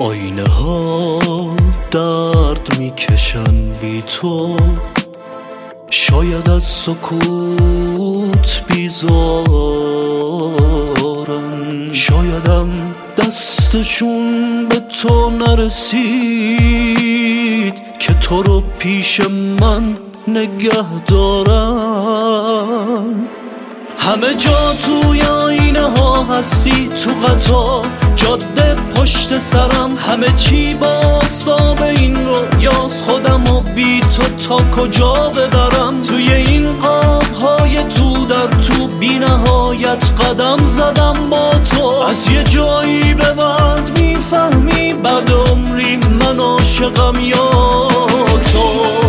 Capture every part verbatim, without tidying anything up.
آینه ها درد میکشن بی تو، شاید از سکوت بیزارن، شایدم دستشون به تو نرسید که تو رو پیش من نگه دارن. همه جا توی آینه ها هستی، تو قطار، جاده، پشت سرم، همه چی با آستاب این رویاست. خودم و بی تو تا کجا ببرم؟ توی این قاب های تو در تو بی نهایت قدم زدم با تو. از یه جایی به بعد میفهمی بعد عمری من عاشقم یا تو.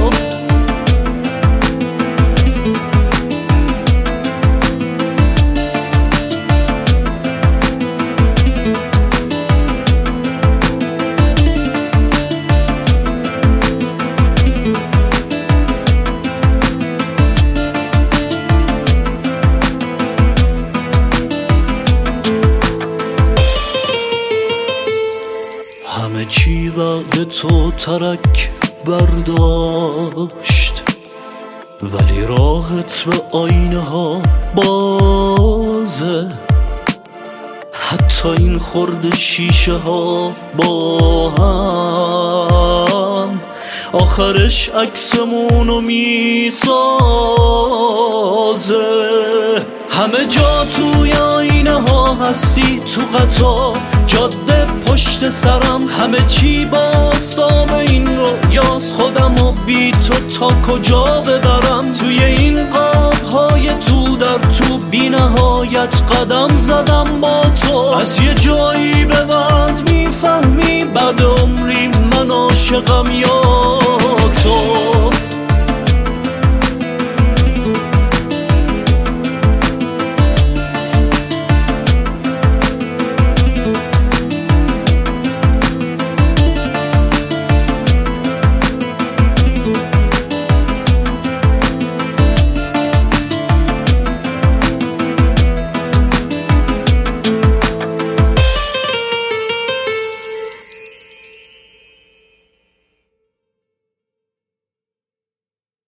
همه چی بعد تو ترک برداشت، ولی راهت به آینه ها بازه. حتی این خورد شیشه ها با هم آخرش عکسمونو میسازه. همه جا توی آینه ها هستی، تو قطار، جاده، پشت سرم، همه چی با آستاب این رویاست. خودم و بی تو تا کجا ببرم؟ توی این قاب های تو در تو بی نهایت قدم زدم با تو. از یه جایی به بعد میفهمی بعد عمری من عاشقم یا